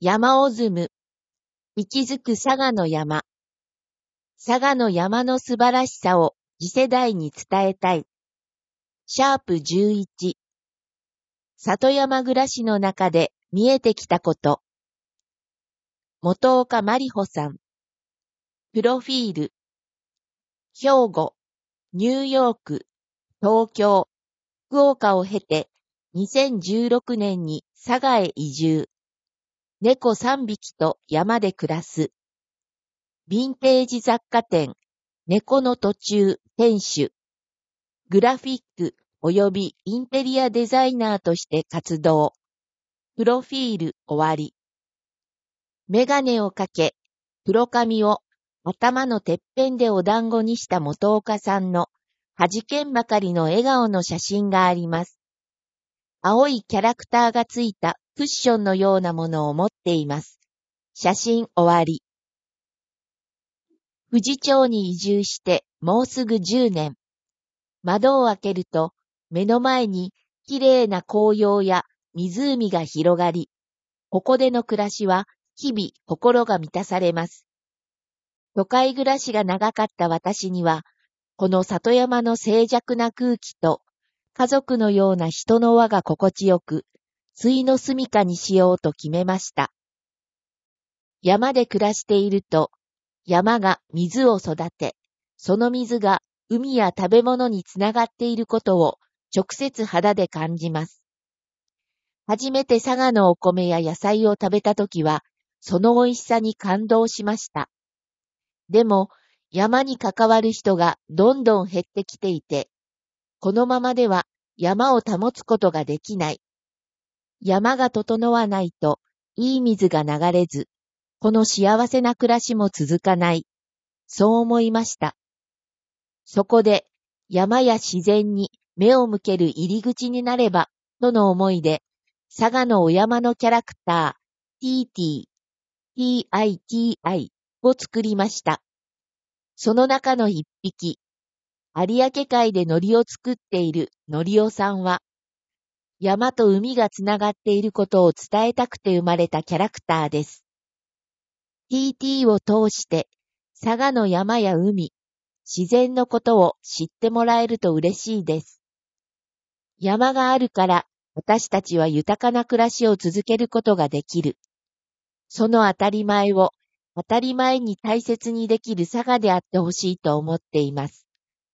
山オズム、息づく佐賀の山。佐賀の山の素晴らしさを次世代に伝えたい。#11。里山暮らしの中で見えてきたこと。本岡まりほさん。プロフィール。兵庫、ニューヨーク、東京、福岡を経て2016年に佐賀へ移住。猫3匹と山で暮らす。ヴィンテージ雑貨店、猫の途中店主。グラフィック及びインテリアデザイナーとして活動。プロフィール終わり。メガネをかけ、黒髪を頭のてっぺんでお団子にした本岡さんのはじけんばかりの笑顔の写真があります。青いキャラクターがついたクッションのようなものを持っています。写真終わり。富士町に移住してもうすぐ10年。窓を開けると目の前にきれいな紅葉や湖が広がり、ここでの暮らしは日々心が満たされます。都会暮らしが長かった私には、この里山の静寂な空気と家族のような人の輪が心地よく、終の住処にしようと決めました。山で暮らしていると、山が水を育て、その水が海や食べ物につながっていることを直接肌で感じます。初めて佐賀のお米や野菜を食べたときは、その美味しさに感動しました。でも、山に関わる人がどんどん減ってきていて、このままでは山を保つことができない。山が整わないと、いい水が流れず、この幸せな暮らしも続かない。そう思いました。そこで、山や自然に目を向ける入り口になれば、との思いで、佐賀のお山のキャラクター、TTI を作りました。その中の一匹、有明海で海苔を作っている海苔尾さんは、山と海がつながっていることを伝えたくて生まれたキャラクターです。TT を通して、佐賀の山や海、自然のことを知ってもらえると嬉しいです。山があるから、私たちは豊かな暮らしを続けることができる。その当たり前を、当たり前に大切にできる佐賀であってほしいと思っています。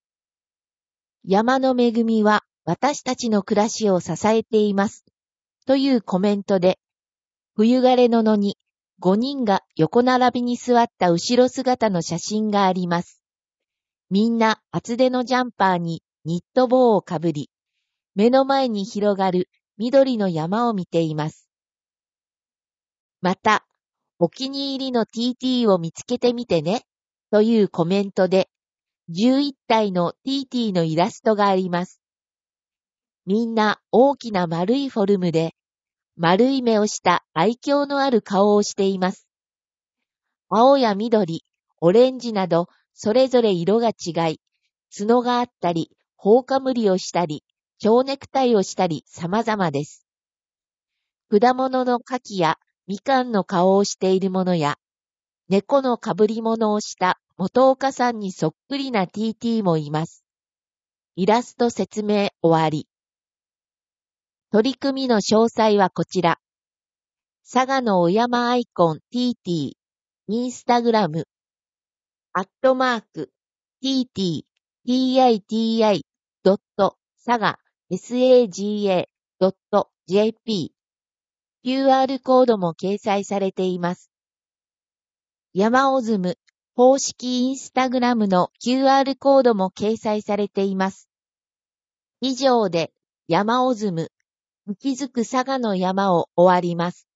山の恵みは私たちの暮らしを支えています。というコメントで、冬枯れの野に5人が横並びに座った後ろ姿の写真があります。みんな厚手のジャンパーにニット帽をかぶり、目の前に広がる緑の山を見ています。また、お気に入りの TT を見つけてみてね、というコメントで、11体の TT のイラストがあります。みんな大きな丸いフォルムで、丸い目をした愛嬌のある顔をしています。青や緑、オレンジなど、それぞれ色が違い、角があったり、頬かむりをしたり、蝶ネクタイをしたり様々です。果物の柿やみかんの顔をしているものや、猫のかぶり物をした本岡さんにそっくりな TT もいます。イラスト説明終わり。取り組みの詳細はこちら。佐賀のお山アイコン TT、インスタグラム、@TT、TITI.佐賀、SAGA.jp。QR コードも掲載されています。山オズム公式インスタグラムの QR コードも掲載されています。以上で山オズム息づく佐賀の山を終わります。